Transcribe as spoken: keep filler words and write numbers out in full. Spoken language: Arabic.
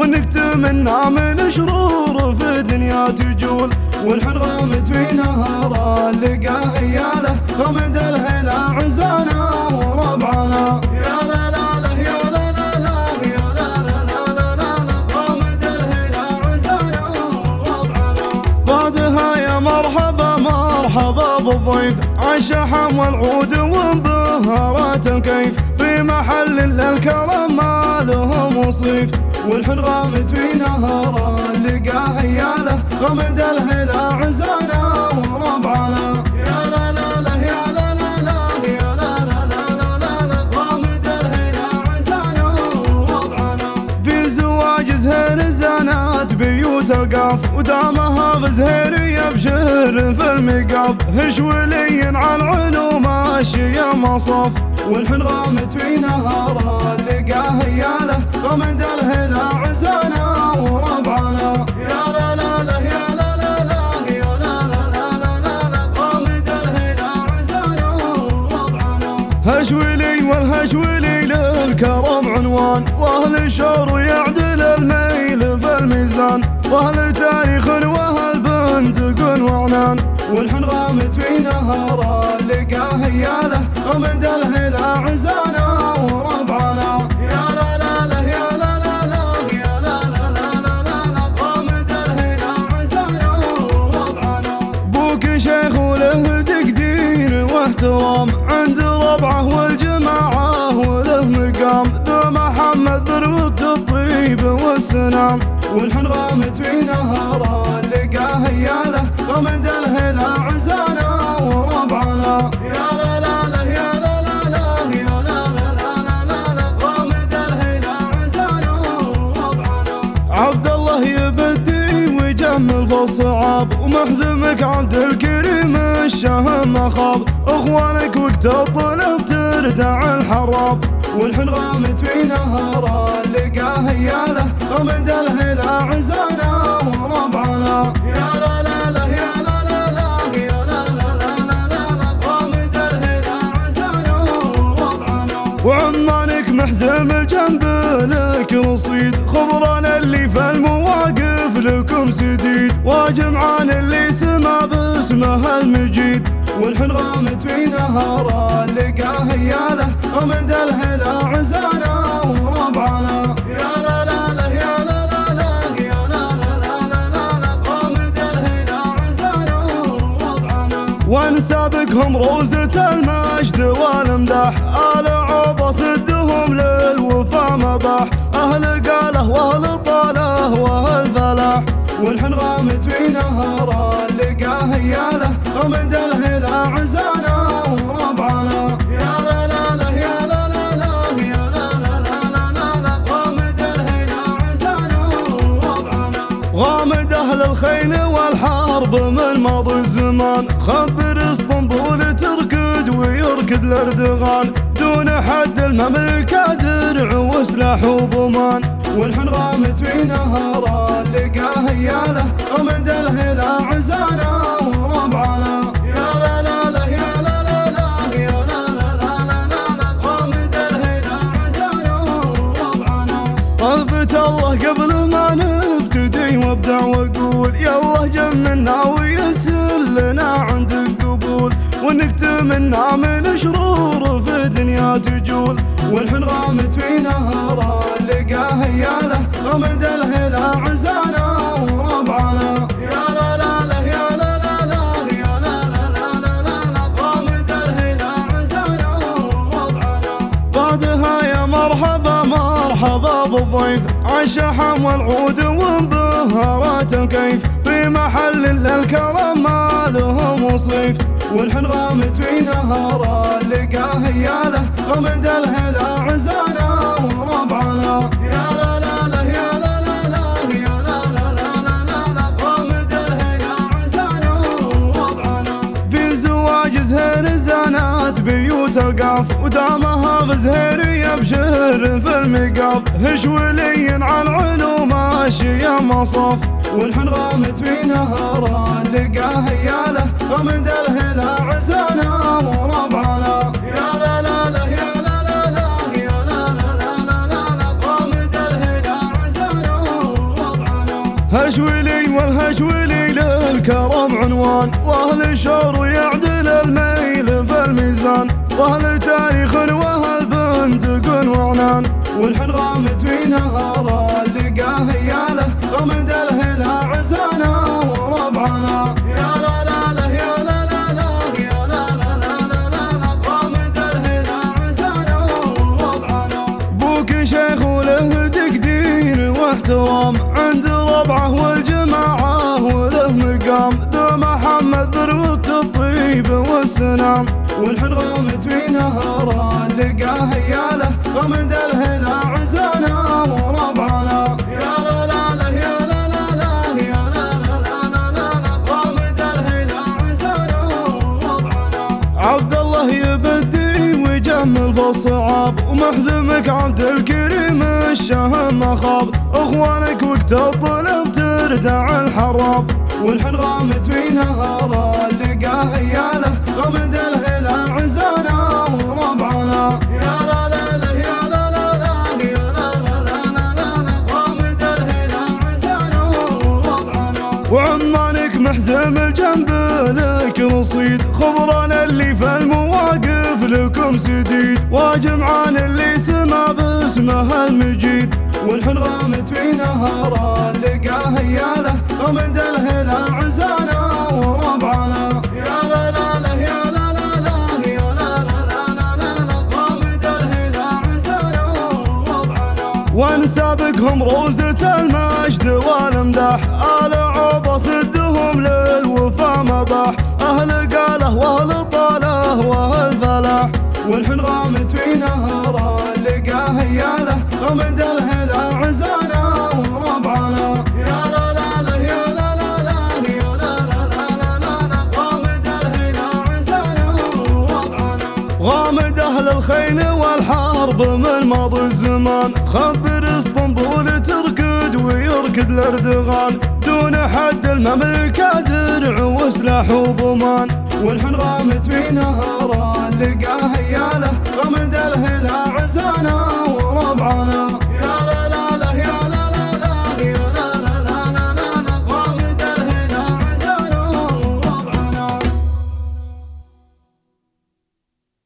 ونكتمنا من شرور في دنيا تجول، والحن غامد في نهار لقى هياله غمد الهلا عزانا وربعنا. يا لا لا لا يا لا لا لا يا لا لا لا لا لا غامد الهلا عزانا وربعنا. بعدها يا مرحبا مرحبا بالضيف عالشحم والعود وانبهارات الكيف، في محل للكرم ما له مصيف، والحن غامد في نهار لقى هياله غمد الهلا عزانا وربعنا. يا لا لا لا يا لا لا لا يا لا لا لا لا لا غامد الهلا عزانا وربعنا. في زواج زهير زانات بيوت القاف، ودامها بزهير يبشر في المقاف، هشولي على العلوم ماشي مصاف، والحن غامد في نهار لقى هياله غمد الهلا عزانا وربعنا. يا لا لا لا يا لا لا لا يا لا لا لا لا لا غامد الهلا عزانا وربعنا. هشولي والهشولي للكرم عنوان، واهل شعر يعدل الميل في الميزان، واهل تاريخ واهل بندق وعنان، والحن غامد في نهار لقى هياله غمد الهلا عزانا وربعنا. يا لا لا لا يا لا لا لا يا لا لا لا لا لا غامد الهلا عزانا وربعنا. بوك شيخ وله تقدير واحترام عند ربعه والجماعه وله مقام، ذو محمد ذروة الطيب والسنام، والحن غامد في نهار لقى هياله غمد الهلا عزانا وربعنا. يا لا لا لا يا لا لا لا يا لا لا لا لا لا غامد الهلا عزانا وربعنا. عبد الله يبدي ويجمل في الصعاب، ومحزمك عبد الكريم الشهم ما خاب، اخوانك وقت الطلب تردع الحراب، والحن غامد في نهار لقى هياله غمد الهلا عزانا وربعنا. يا لا لا لا يا لا لا لا يا لا لا لا لا لا غامد الهلا عزانا وربعنا. وعمانك محزم الجنب لك رصيد، خضران اللي في المواقف لكم سديد، وجمعان اللي سما باسمه المجيد، والحن غامد في نهار لقى هياله غمد الهلا عزانا وربعنا. يا لا لا لا يا لا لا لا يا لا لا لا لا لا غامد الهلا عزانا وربعنا. ونسابقهم روزة المجد والمدح، آل عوض صدهم للوفا مباح، أهل قاله وأهل طاله وأهل فلاح، والحن غامد في نهار لقى هياله غمد الهلا عزانا وربعنا. يا لا لا لا يا لا لا لا يا لا لا لا لا لا غامد الهلا عزانا وربعنا. غامد أهل الخيل والحرب من ماضي الزمان، خبر اسطنبول تركد ويركد الاردغان، دون حد المملكة درع وسلاح وضمان، والحن غامد في نهار لقى هياله غمد الهلا عزانا وربعنا. يا لا لا لا يا لا لا لا يا لا لا لا لا لا غامد الهلا عزانا وربعنا. طلبت الله قبل ما نبتدي وابدع واقول، يالله جمنا ويسر لنا عند القبول، ونكتمنا من شرور في دنيا تجول، والحن غامد في نهار لقى هياله غمد الهلا عزانا وربعنا. يا لا لا لا يا لا لا لا يا لا لا لا لا لا غامد الهلا عزانا وربعنا. بعدها يا مرحبا مرحبا بالضيف عالشحم والعود وانبهارات الكيف، في محل للكرم ما له مصيف، والحن غامد في نهار لقى هياله غمد الهلا عزانا وربعنا. يا لا لا لا يا لا لا لا يا لا لا لا لا لا غامد الهلا عزانا وربعنا. في زواج زهير زانات بيوت القاف، ودامها بزهير يبشر في المقاف، هشولي على العلوم ماشي مصاف، والحن غامد في نهار لقى هياله غمد الهلا عزانا وربعنا. يا لا لا لا يا لا لا لا يا لا لا لا لا لا غامد الهلا عزانا منشور ويعدل الميل في الميزان، واهل تاريخ واهل بندق وعنان، والحن غامد في نهار اللقاه ياله غمد الهلا عزانا وربعنا. يا لا لا لا يا لا لا لا يا لا لا لا لا لا غامد الهلا عزانا وربعنا. بوك شيخ وله تقدير واحترام عند ربعه والجماعة وله مقام، ذو محمد ذروة الطيب والسنام، والحن غامد في نهار اللقاه ياله غمد الهلا عزانا وربعنا. يا لا لا لا يا لا لا لا يا لا لا لا لا لا غامد الهلا عزانا وربعنا. عبد الله يبدي ويجمل في الصعاب، ومحزمك عبد الكريم الشهم ما خاب، اخوانك وقت الطلب تردع الحراب، والحن غامد في نهار اللقاه ياله غمد الهلا عزانا وربعنا. يا لا لا لا يا لا لا لا يا لا لا لا لا لا غامد الهلا عزانا وربعنا. وعمانك محزم الجنب لك رصيد، خضران اللي في المواقف لكم سديد، وجمعان اللي سما باسمه المجيد، والحن غامد في نهار اللقاه ياله غمد الهلا عزانا وربعنا. يا لا لا لا يا لا لا لا يا لا لا لا لا لا غامد الهلا عزانا وربعنا. ونسابقهم روزة المجد والمدح، آل عوض صدهم للوفا مباح، أهل قاله وأهل طاله وأهل فلاح، والحن غامد في نهار اللقاه ياله غمد الهلا عزانا وربعنا. يا لا لا لا يا لا لا لا يا لا لا لا لا لا غامد الهلا عزانا وربعنا. غامد أهل الخيل والحرب من ماضي الزمان، خبر اسطنبول تركد ويركد الاردغان، دون حد المملكة درع وسلاح وضمان، والحن غامد في نهار اللقاه